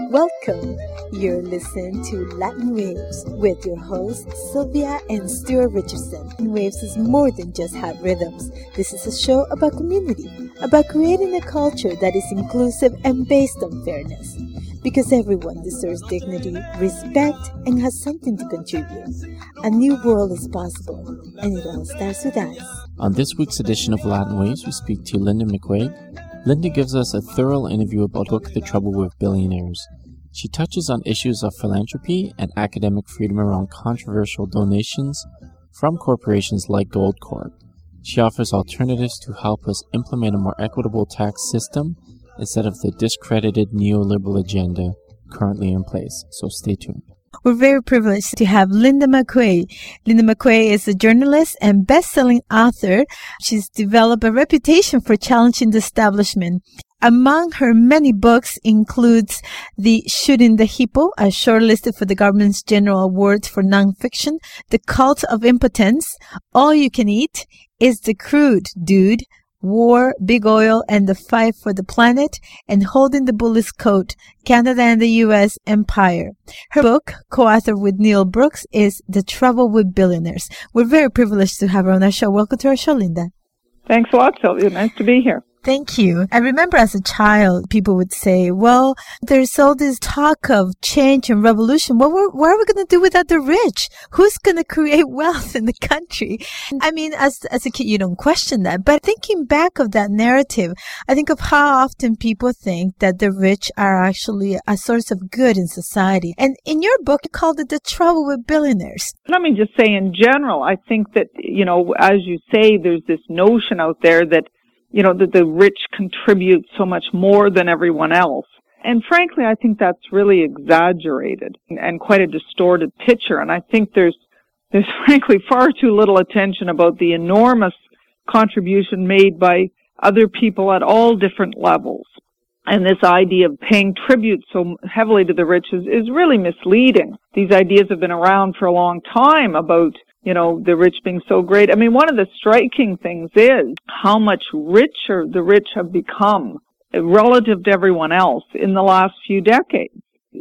Welcome. You're listening to Latin Waves with your hosts Sylvia and Stuart Richardson. Latin Waves is more than just hot rhythms. This is a show about community, about creating a culture that is inclusive and based on fairness. Because everyone deserves dignity, respect, and has something to contribute. A new world is possible, and it all starts with us. On this week's edition of Latin Waves, we speak to Linda McQuaig. Linda gives us a thorough interview about the book The Trouble with Billionaires. She touches on issues of philanthropy and academic freedom around controversial donations from corporations like Goldcorp. She offers alternatives to help us implement a more equitable tax system instead of the discredited neoliberal agenda currently in place. So stay tuned. We're very privileged to have Linda McQuaig. Linda McQuaig is a journalist and best-selling author. She's developed a reputation for challenging the establishment. Among her many books includes The Shooting the Hippo, shortlisted for the government's general awards for nonfiction, The Cult of Impotence, All You Can Eat, Is the Crude Dude, War, Big Oil, and the Fight for the Planet, and Holding the Bullet's Coat, Canada and the U.S. Empire. Her book, co-authored with Neil Brooks, is The Trouble with Billionaires. We're very privileged to have her on our show. Welcome to our show, Linda. Thanks a lot, Sylvia. Nice to be here. Thank you. I remember as a child, people would say, well, there's all this talk of change and revolution. What are we going to do without the rich? Who's going to create wealth in the country? I mean, as a kid, you don't question that. But thinking back of that narrative, I think of how often people think that the rich are actually a source of good in society. And in your book, you called it The Trouble with Billionaires. Let me just say in general, I think that, as you say, there's this notion out there that that the rich contribute so much more than everyone else. And frankly, I think that's really exaggerated and quite a distorted picture. And I think there's frankly far too little attention about the enormous contribution made by other people at all different levels. And this idea of paying tribute so heavily to the rich is really misleading. These ideas have been around for a long time about the rich being so great. I mean, one of the striking things is how much richer the rich have become relative to everyone else in the last few decades.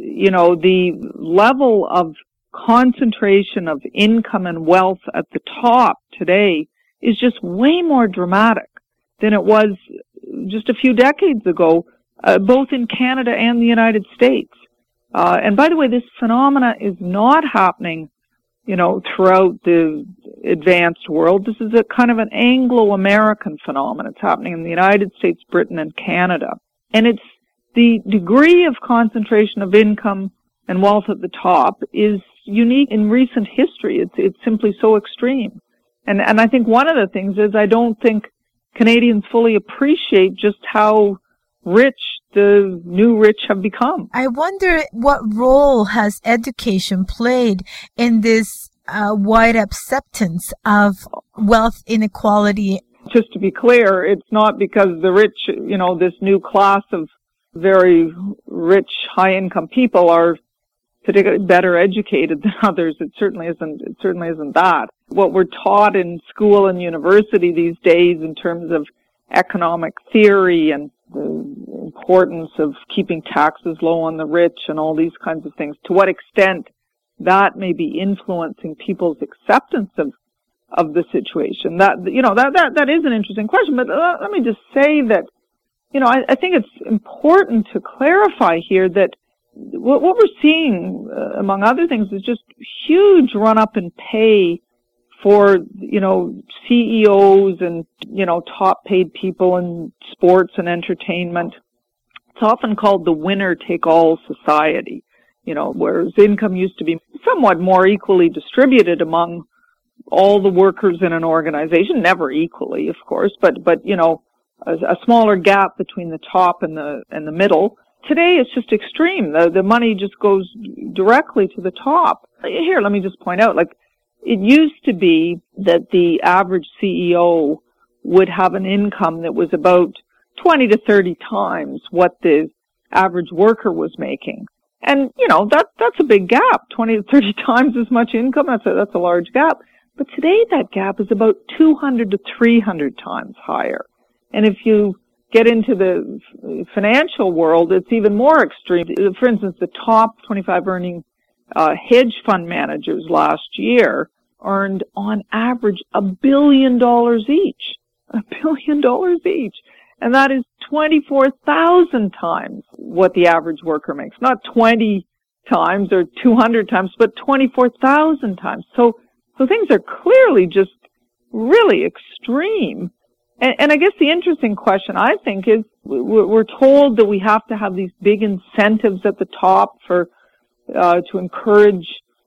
The level of concentration of income and wealth at the top today is just way more dramatic than it was just a few decades ago, both in Canada and the United States. And by the way, this phenomena is not happening throughout the advanced world. This is a kind of an Anglo-American phenomenon. It's happening in the United States, Britain, and Canada. And it's the degree of concentration of income and wealth at the top is unique in recent history. It's simply so extreme. And I think one of the things is I don't think Canadians fully appreciate just how rich the new rich have become. I wonder what role has education played in this wide acceptance of wealth inequality? Just to be clear, it's not because the rich, this new class of very rich, high-income people are particularly better educated than others. It certainly isn't that. What we're taught in school and university these days in terms of economic theory and the importance of keeping taxes low on the rich and all these kinds of things, to what extent that may be influencing people's acceptance of the situation. That is an interesting question, but let me just say that, I think it's important to clarify here that what we're seeing, among other things, is just huge run-up in pay for, CEOs and, top paid people in sports and entertainment. It's often called the winner-take-all society, whereas income used to be somewhat more equally distributed among all the workers in an organization, never equally, of course, but a smaller gap between the top and the middle. Today it's just extreme. The money just goes directly to the top. Here, let me just point out, it used to be that the average CEO would have an income that was about 20 to 30 times what the average worker was making. And, that's a big gap. 20 to 30 times as much income, that's a large gap. But today that gap is about 200 to 300 times higher. And if you get into the financial world, it's even more extreme. For instance, the top 25 earning hedge fund managers last year earned on average $1 billion each. $1 billion each. And that is 24,000 times what the average worker makes. Not 20 times or 200 times, but 24,000 times. So things are clearly just really extreme. And I guess the interesting question, I think, is we're told that we have to have these big incentives at the top for to encourage,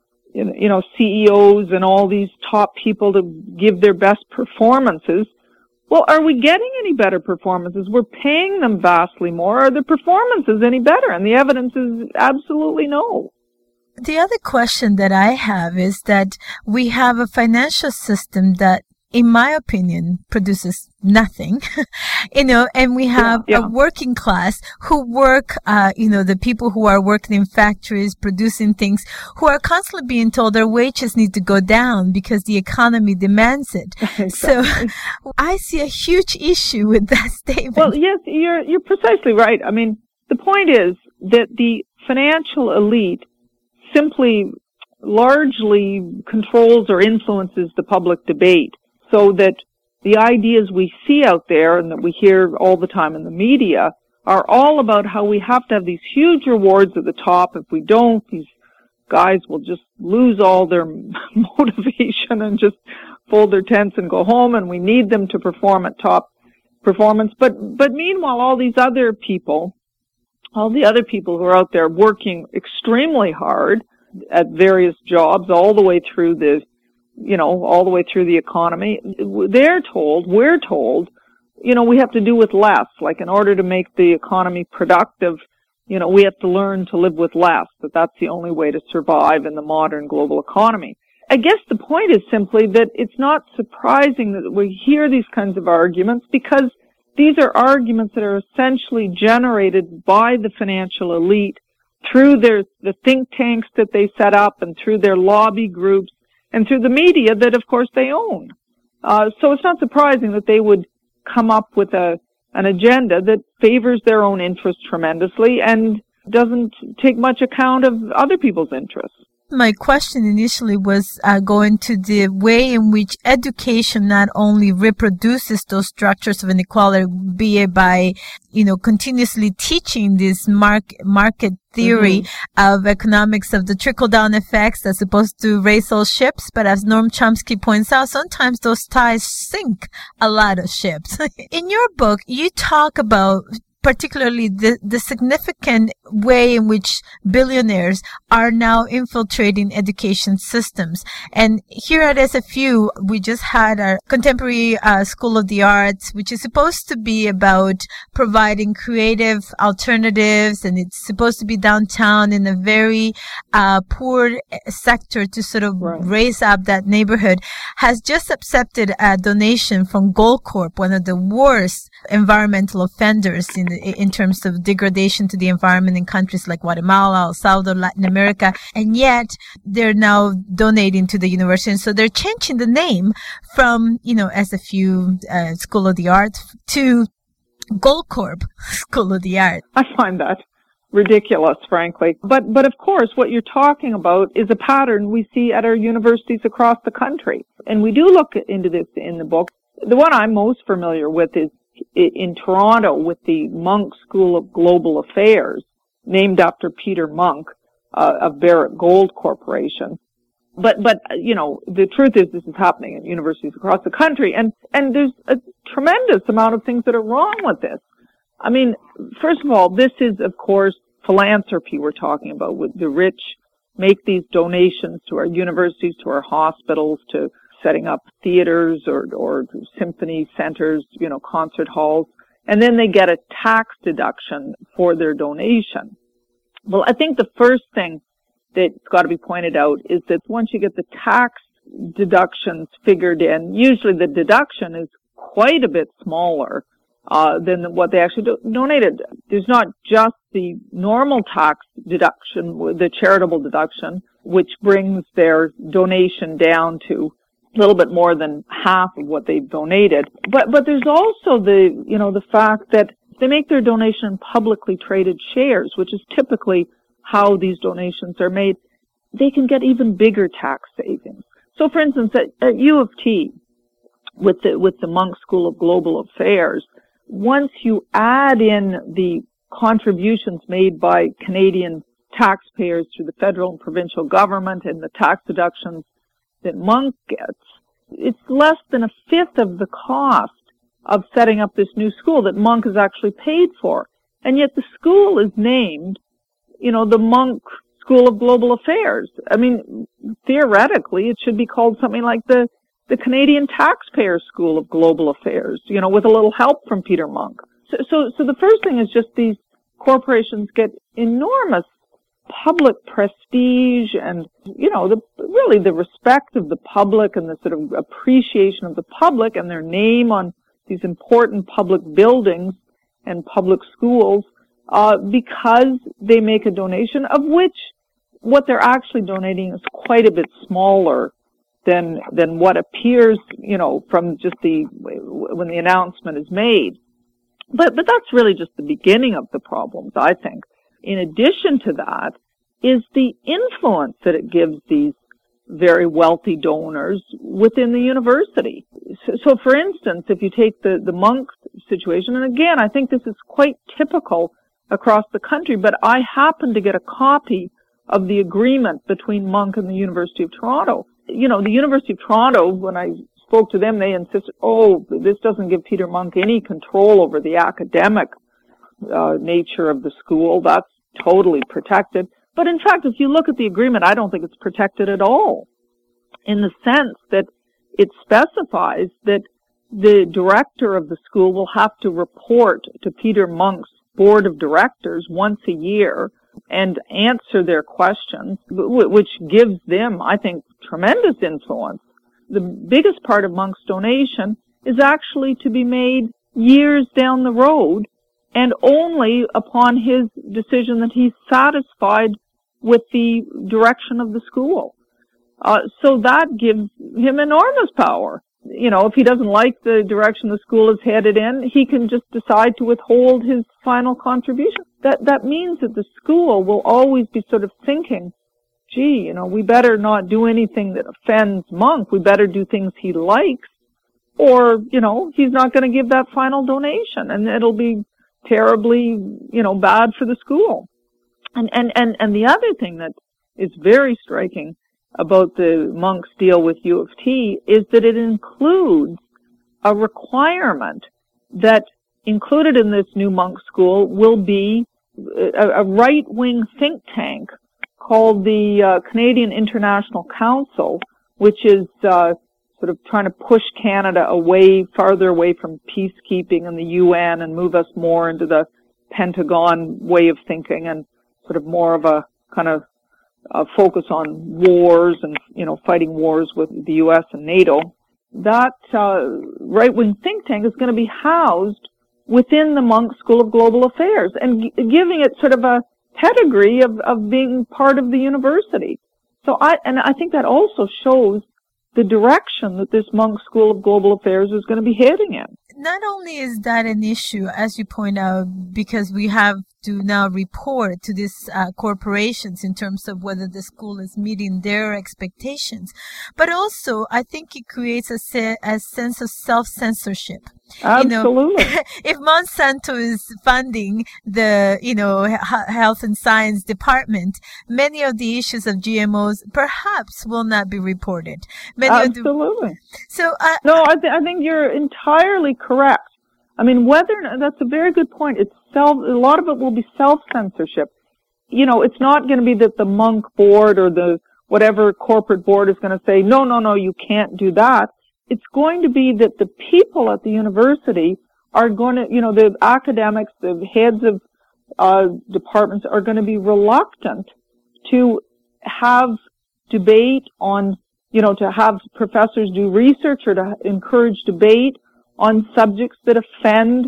CEOs and all these top people to give their best performances. Well, are we getting any better performances? We're paying them vastly more. Are the performances any better? And the evidence is absolutely no. The other question that I have is that we have a financial system that, in my opinion, produces nothing, and we have a working class who work, the people who are working in factories, producing things, who are constantly being told their wages need to go down because the economy demands it. Exactly. So I see a huge issue with that statement. Well, yes, you're precisely right. I mean, the point is that the financial elite simply largely controls or influences the public debate, so that the ideas we see out there and that we hear all the time in the media are all about how we have to have these huge rewards at the top. If we don't, these guys will just lose all their motivation and just fold their tents and go home, and we need them to perform at top performance. But meanwhile, all the other people who are out there working extremely hard at various jobs all the way through all the way through the economy, we're told, we have to do with less. Like, in order to make the economy productive, we have to learn to live with less, that's the only way to survive in the modern global economy. I guess the point is simply that it's not surprising that we hear these kinds of arguments, because these are arguments that are essentially generated by the financial elite through the think tanks that they set up, and through their lobby groups, and through the media that, of course, they own. So it's not surprising that they would come up with an agenda that favors their own interests tremendously and doesn't take much account of other people's interests. My question initially was going to the way in which education not only reproduces those structures of inequality, be it by, continuously teaching this market theory of economics of the trickle-down effects as opposed to raise all ships. But as Noam Chomsky points out, sometimes those ties sink a lot of ships. In your book, you talk about particularly the significant way in which billionaires are now infiltrating education systems. And here at SFU, we just had our Contemporary School of the Arts, which is supposed to be about providing creative alternatives, and it's supposed to be downtown in a very poor sector to sort of raise up that neighborhood, has just accepted a donation from Goldcorp, one of the worst environmental offenders in terms of degradation to the environment in countries like Guatemala, El Salvador, Latin America, and yet they're now donating to the university. And so they're changing the name from, SFU School of the Arts to Goldcorp School of the Arts. I find that ridiculous, frankly. But of course, what you're talking about is a pattern we see at our universities across the country. And we do look into this in the book. The one I'm most familiar with is in Toronto with the Munk School of Global Affairs, named after Peter Munk of Barrick Gold Corporation. But the truth is this is happening at universities across the country, and there's a tremendous amount of things that are wrong with this. I mean, first of all, this is, of course, philanthropy we're talking about, with the rich make these donations to our universities, to our hospitals, to setting up theaters or symphony centers, concert halls, and then they get a tax deduction for their donation. Well, I think the first thing that's got to be pointed out is that once you get the tax deductions figured in, usually the deduction is quite a bit smaller than what they actually donated. There's not just the normal tax deduction, the charitable deduction, which brings their donation down to little bit more than half of what they've donated. But there's also the fact that they make their donation in publicly traded shares, which is typically how these donations are made. They can get even bigger tax savings. So, for instance, at U of T, with the Munk School of Global Affairs, once you add in the contributions made by Canadian taxpayers through the federal and provincial government and the tax deductions that Munk gets, it's less than a fifth of the cost of setting up this new school that Munk has actually paid for. And yet the school is named, the Munk School of Global Affairs. I mean, theoretically, it should be called something like the Canadian Taxpayer School of Global Affairs, with a little help from Peter Munk. So the first thing is just these corporations get enormous public prestige and, really the respect of the public and the sort of appreciation of the public and their name on these important public buildings and public schools, because they make a donation, of which what they're actually donating is quite a bit smaller than what appears, from just when the announcement is made. But that's really just the beginning of the problems, I think. In addition to that is the influence that it gives these very wealthy donors within the university. So for instance, if you take the Munk situation, and again, I think this is quite typical across the country, but I happen to get a copy of the agreement between Munk and the University of Toronto. The University of Toronto, when I spoke to them, they insisted, this doesn't give Peter Munk any control over the academic nature of the school. That's totally protected. But in fact, if you look at the agreement, I don't think it's protected at all, in the sense that it specifies that the director of the school will have to report to Peter Munk's board of directors once a year and answer their questions, which gives them, I think, tremendous influence. The biggest part of Munk's donation is actually to be made years down the road, and only upon his decision that he's satisfied with the direction of the school. So that gives him enormous power. If he doesn't like the direction the school is headed in, he can just decide to withhold his final contribution. That means that the school will always be sort of thinking, gee, we better not do anything that offends Munk. We better do things he likes, or, he's not going to give that final donation, and it'll be terribly, bad for the school. And the other thing that is very striking about the Munk's deal with U of T is that it includes a requirement that included in this new Munk school will be a right-wing think tank called the Canadian International Council, which is sort of trying to push Canada farther away from peacekeeping and the UN and move us more into the Pentagon way of thinking and sort of more of a kind of focus on wars and, fighting wars with the U.S. and NATO. That right-wing think tank is going to be housed within the Munk School of Global Affairs and giving it sort of a pedigree of being part of the university. So I think that also shows the direction that this Munk School of Global Affairs is going to be heading in. Not only is that an issue, as you point out, because we have to now report to these corporations in terms of whether the school is meeting their expectations, but also I think it creates a sense of self-censorship. Absolutely. If Monsanto is funding the, health and science department, many of the issues of GMOs perhaps will not be reported. Absolutely. So, no, I think you're entirely correct. I mean, that's a very good point. A lot of it will be self-censorship. It's not going to be that the Munk board or the whatever corporate board is going to say, no, you can't do that. It's going to be that the people at the university are going to, the academics, the heads of departments are going to be reluctant to have debate on, to have professors do research or to encourage debate on subjects that offend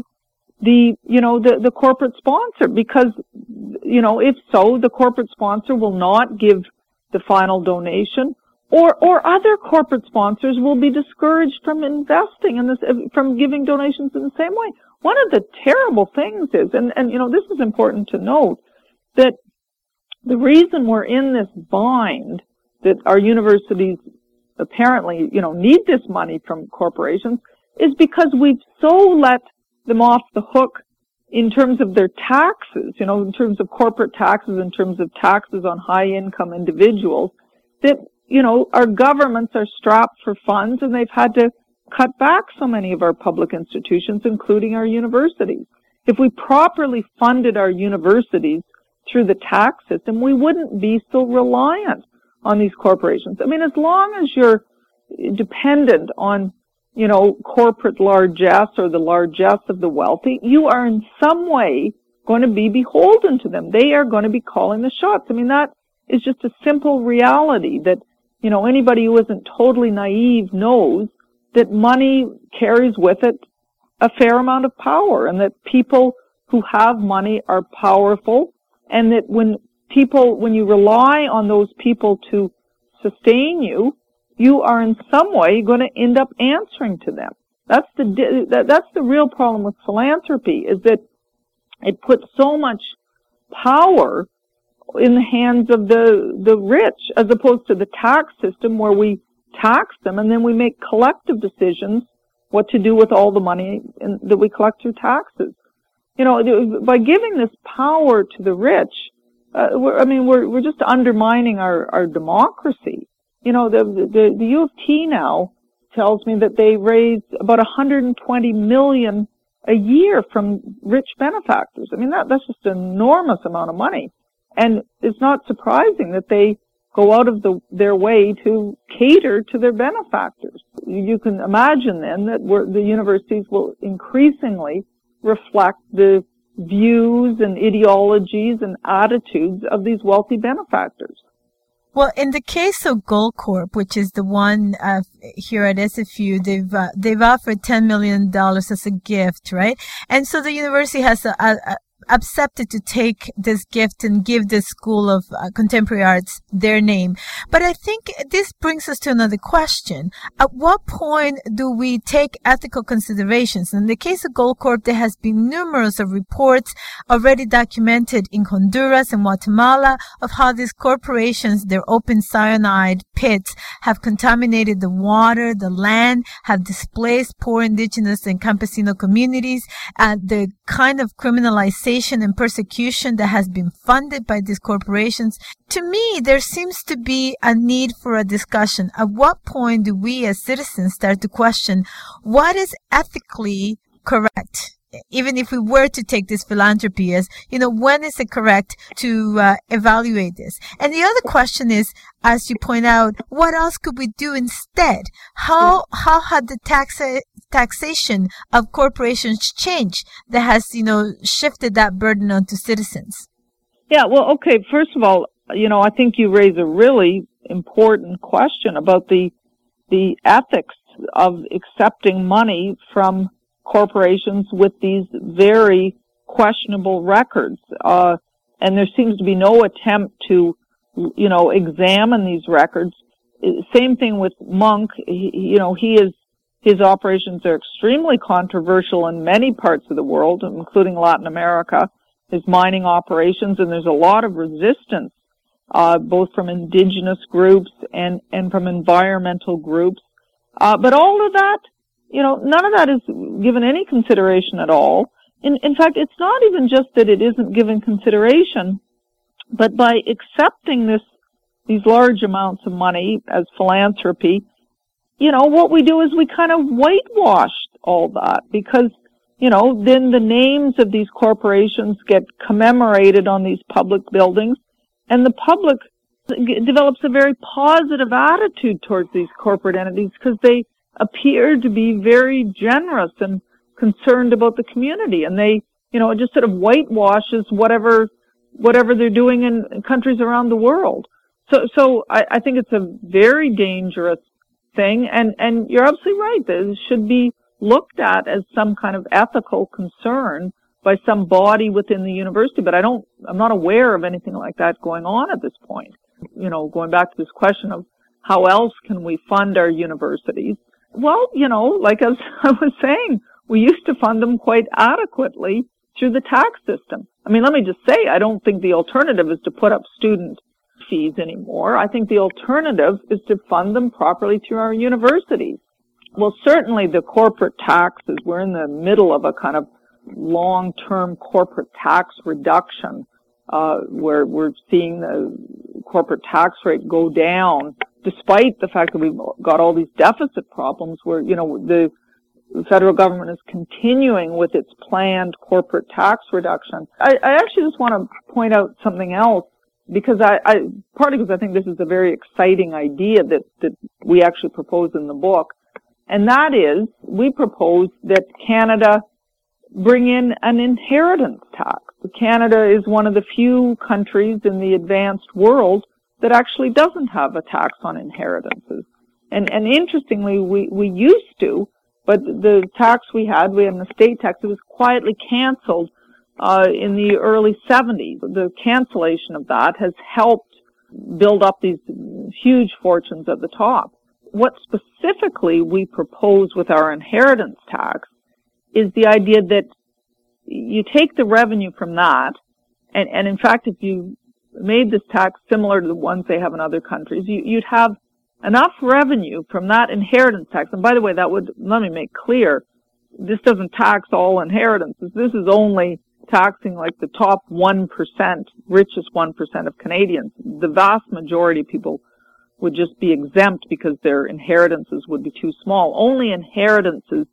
the corporate sponsor, because, if so, the corporate sponsor will not give the final donation, or other corporate sponsors will be discouraged from investing in this, from giving donations in the same way. One of the terrible things is, and this is important to note, that the reason we're in this bind, that our universities apparently, need this money from corporations, is because we've so let them off the hook in terms of their taxes, in terms of corporate taxes, in terms of taxes on high income individuals, that, our governments are strapped for funds and they've had to cut back so many of our public institutions, including our universities. If we properly funded our universities through the tax system, we wouldn't be so reliant on these corporations. I mean, as long as you're dependent on, corporate largesse or the largesse of the wealthy, you are in some way going to be beholden to them. They are going to be calling the shots. I mean, that is just a simple reality that, anybody who isn't totally naive knows that money carries with it a fair amount of power, and that people who have money are powerful, and that when you rely on those people to sustain you, you are in some way going to end up answering to them. That's the real problem with philanthropy, is that it puts so much power in the hands of the rich, as opposed to the tax system where we tax them and then we make collective decisions what to do with all the money that we collect through taxes. By giving this power to the rich, we're just undermining our democracy. The U of T now tells me that they raise about $120 million a year from rich benefactors. I mean, that's just an enormous amount of money. And it's not surprising that they go out of their way to cater to their benefactors. You can imagine then that the universities will increasingly reflect the views and ideologies and attitudes of these wealthy benefactors. Well, in the case of Goldcorp, which is the one here at SFU, they've offered $10 million as a gift, right? And so the university has accepted to take this gift and give the School of Contemporary Arts their name. But I think this brings us to another question. At what point do we take ethical considerations? In the case of Goldcorp, there has been numerous of reports already documented in Honduras and Guatemala of how these corporations, their open cyanide pits, have contaminated the water, the land, have displaced poor indigenous and campesino communities, and the kind of criminalization and persecution that has been funded by these corporations. To me, there seems to be a need for a discussion. At what point do we as citizens start to question what is ethically correct? Even if we were to take this philanthropy as, when is it correct to evaluate this? And the other question is, as you point out, what else could we do instead? How had the taxation of corporations changed that has, shifted that burden onto citizens? Yeah, well, okay, first of all, I think you raise a really important question about the ethics of accepting money from corporations with these very questionable records. And there seems to be no attempt to, examine these records. Same thing with Munk. His operations are extremely controversial in many parts of the world, including Latin America, his mining operations, and there's a lot of resistance, both from indigenous groups and from environmental groups. But all of that, none of that is given any consideration at all. In fact, it's not even just that it isn't given consideration, but by accepting these large amounts of money as philanthropy, what we do is we kind of whitewash all that, because, then the names of these corporations get commemorated on these public buildings, and the public develops a very positive attitude towards these corporate entities because they appear to be very generous and concerned about the community, and they, it just sort of whitewashes whatever they're doing in countries around the world. So I think it's a very dangerous thing, and you're absolutely right. This should be looked at as some kind of ethical concern by some body within the university, but I'm not aware of anything like that going on at this point. Going back to this question of how else can we fund our universities? Well, like as I was saying, we used to fund them quite adequately through the tax system. I mean, let me just say, I don't think the alternative is to put up student fees anymore. I think the alternative is to fund them properly through our universities. Well, certainly the corporate taxes, we're in the middle of a kind of long-term corporate tax reduction, where we're seeing the corporate tax rate go down, despite the fact that we've got all these deficit problems where, the federal government is continuing with its planned corporate tax reduction. I actually just want to point out something else, because partly because I think this is a very exciting idea that we actually propose in the book. And that is, we propose that Canada bring in an inheritance tax. Canada is one of the few countries in the advanced world that actually doesn't have a tax on inheritances. And interestingly, we used to, but the tax we had an estate tax, it was quietly canceled in the early 70s. The cancellation of that has helped build up these huge fortunes at the top. What specifically we propose with our inheritance tax is the idea that you take the revenue from that, and in fact, if you made this tax similar to the ones they have in other countries, you'd have enough revenue from that inheritance tax. And by the way, let me make clear, this doesn't tax all inheritances. This is only taxing like the top 1%, richest 1% of Canadians. The vast majority of people would just be exempt because their inheritances would be too small. Only inheritances,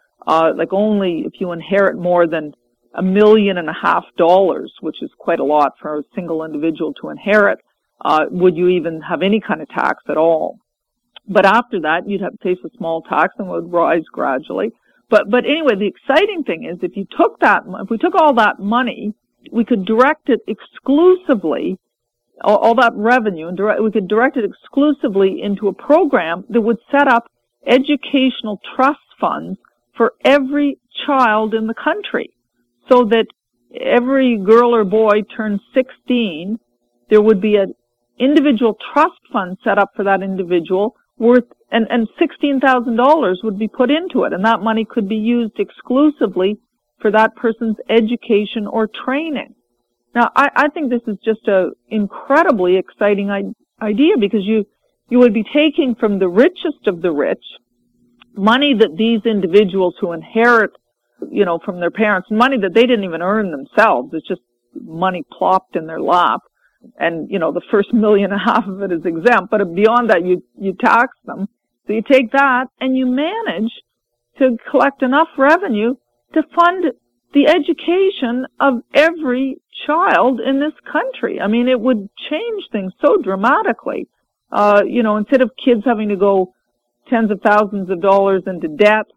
only if you inherit more than $1.5 million, which is quite a lot for a single individual to inherit, would you even have any kind of tax at all. But after that, you'd have to face a small tax and it would rise gradually. But anyway, the exciting thing is if we took all that money, we could direct it exclusively, all that revenue, and we could direct it exclusively into a program that would set up educational trust funds for every child in the country, so that every girl or boy turns 16, there would be an individual trust fund set up for that individual worth, and $16,000 would be put into it, and that money could be used exclusively for that person's education or training. Now, I think this is just an incredibly exciting idea, because you would be taking from the richest of the rich money that these individuals who inherit, from their parents, money that they didn't even earn themselves. It's just money plopped in their lap. And, the first $1.5 million of it is exempt, but beyond that, you tax them. So you take that and you manage to collect enough revenue to fund the education of every child in this country. I mean, it would change things so dramatically. Instead of kids having to go tens of thousands of dollars into debt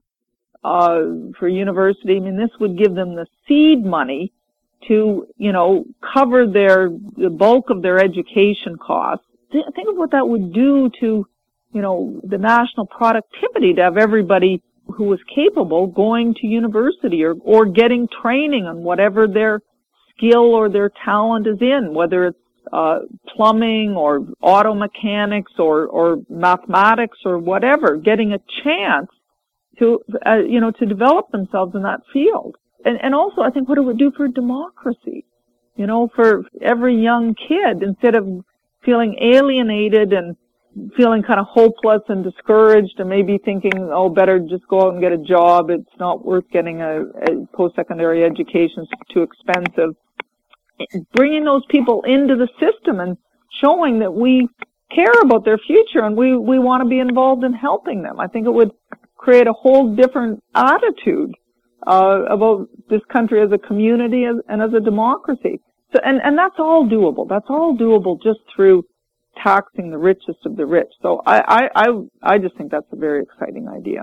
for university, I mean, this would give them the seed money to, cover the bulk of their education costs. Think of what that would do to, the national productivity to have everybody who was capable going to university or getting training on whatever their skill or their talent is in, whether it's plumbing or auto mechanics or mathematics or whatever, getting a chance to, to develop themselves in that field. And also, I think what it would do for democracy, for every young kid, instead of feeling alienated and feeling kind of hopeless and discouraged and maybe thinking, better just go out and get a job. It's not worth getting a post-secondary education. It's too expensive. Bringing those people into the system and showing that we care about their future and we want to be involved in helping them. I think it would create a whole different attitude about this country as a community and as a democracy. So, and that's all doable. That's all doable just through taxing the richest of the rich. So I just think that's a very exciting idea.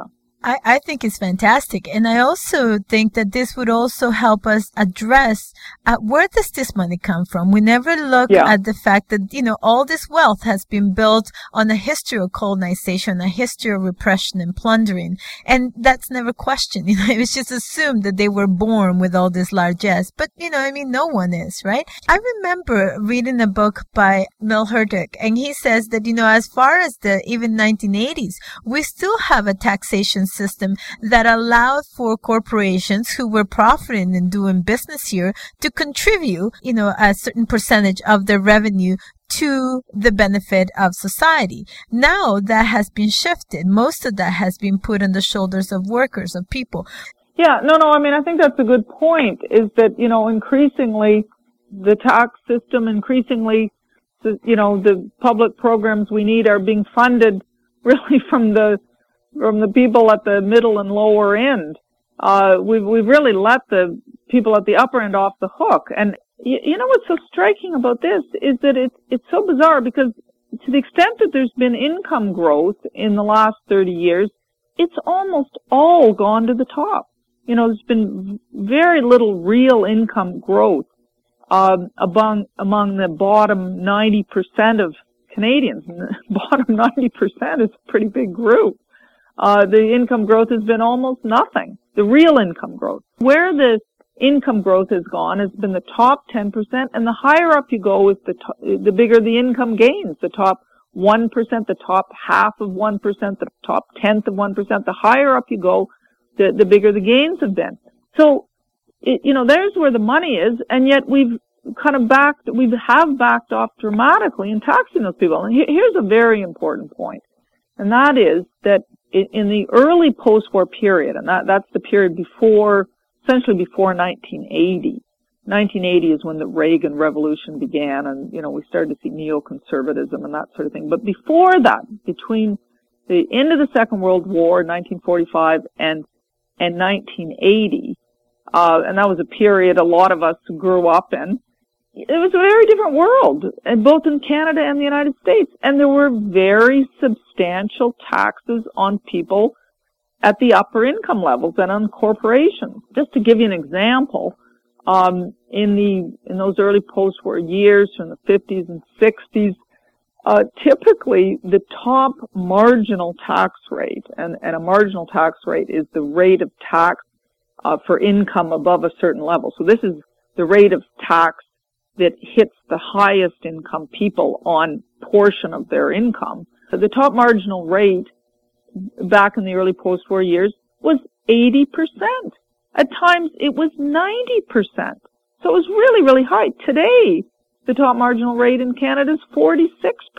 I think it's fantastic. And I also think that this would also help us address where does this money come from? We never look at the fact that, all this wealth has been built on a history of colonization, a history of repression and plundering. And that's never questioned. It was just assumed that they were born with all this largesse. But, no one is, right? I remember reading a book by Mel Hurdick, and he says that, as far as the even 1980s, we still have a taxation system that allowed for corporations who were profiting and doing business here to contribute, a certain percentage of their revenue to the benefit of society. Now that has been shifted. Most of that has been put on the shoulders of workers, of people. Yeah, no, I think that's a good point, is that, increasingly the tax system, increasingly, the public programs we need are being funded really from the people at the middle and lower end. We've really let the people at the upper end off the hook. And what's so striking about this is that it's so bizarre, because to the extent that there's been income growth in the last 30 years, it's almost all gone to the top. There's been very little real income growth among the bottom 90% of Canadians. And the bottom 90% is a pretty big group. The income growth has been almost nothing. The real income growth. Where the income growth has gone has been the top 10%, and the higher up you go with the bigger the income gains. The top 1%, the top half of 1%, the top tenth of 1%. The higher up you go, the bigger the gains have been. So, there's where the money is, and yet we have backed off dramatically in taxing those people. And here's a very important point, and that is that in the early post-war period, and that's the period essentially before 1980. 1980 is when the Reagan Revolution began, and, we started to see neoconservatism and that sort of thing. But before that, between the end of the Second World War, 1945, and 1980, and that was a period a lot of us grew up in, it was a very different world, and both in Canada and the United States. And there were very substantial taxes on people at the upper income levels and on corporations. Just to give you an example, in those early post-war years, from the 50s and 60s, typically the top marginal tax rate, and a marginal tax rate is the rate of tax for income above a certain level. So this is the rate of tax that hits the highest income people on portion of their income. So the top marginal rate back in the early post-war years was 80%. At times it was 90%. So it was really, really high. Today, the top marginal rate in Canada is 46%.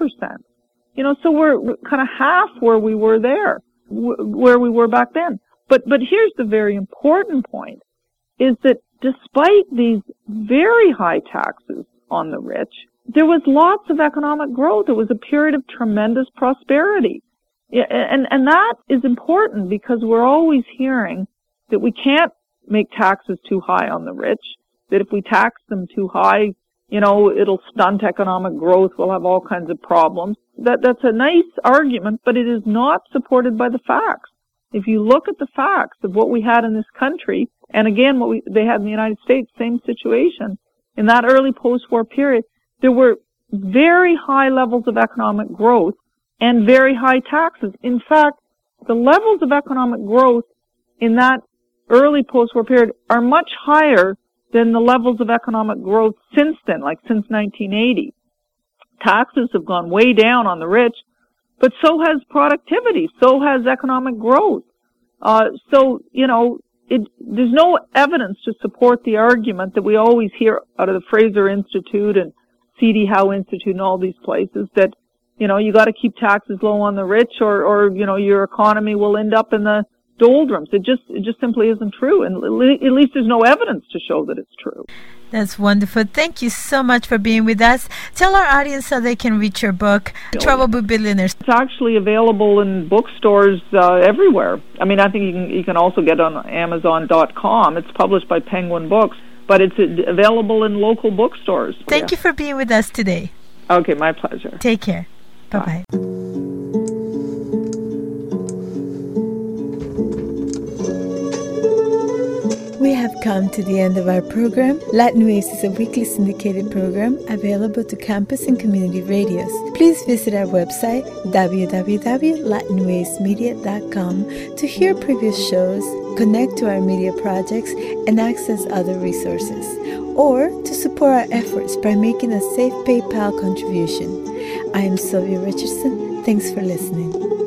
So we're kind of half where we were where we were back then. But here's the very important point, is that despite these very high taxes on the rich, there was lots of economic growth. It was a period of tremendous prosperity. And that is important, because we're always hearing that we can't make taxes too high on the rich, that if we tax them too high, it'll stunt economic growth, we'll have all kinds of problems. That's a nice argument, but it is not supported by the facts. If you look at the facts of what we had in this country, and again they had in the United States, same situation, in that early post-war period, there were very high levels of economic growth and very high taxes. In fact, the levels of economic growth in that early post-war period are much higher than the levels of economic growth since then, like since 1980. Taxes have gone way down on the rich, but so has productivity, so has economic growth. There's no evidence to support the argument that we always hear out of the Fraser Institute and C.D. Howe Institute and all these places, that you got to keep taxes low on the rich, or your economy will end up in the doldrums. It just simply isn't true, and at least there's no evidence to show that it's true. That's wonderful. Thank you so much for being with us. Tell our audience how they can reach your book, Trouble with Billionaires. It's actually available in bookstores everywhere. I mean, I think you can also get it on Amazon.com. It's published by Penguin Books, but it's available in local bookstores. Thank you for being with us today. Okay, my pleasure. Take care. Bye-bye. come to the end of our program. Latin Waves is a weekly syndicated program available to campus and community radios. Please visit our website, www.latinwavesmedia.com, to hear previous shows, connect to our media projects, and access other resources, or to support our efforts by making a safe PayPal contribution. I am Sylvia Richardson. Thanks for listening.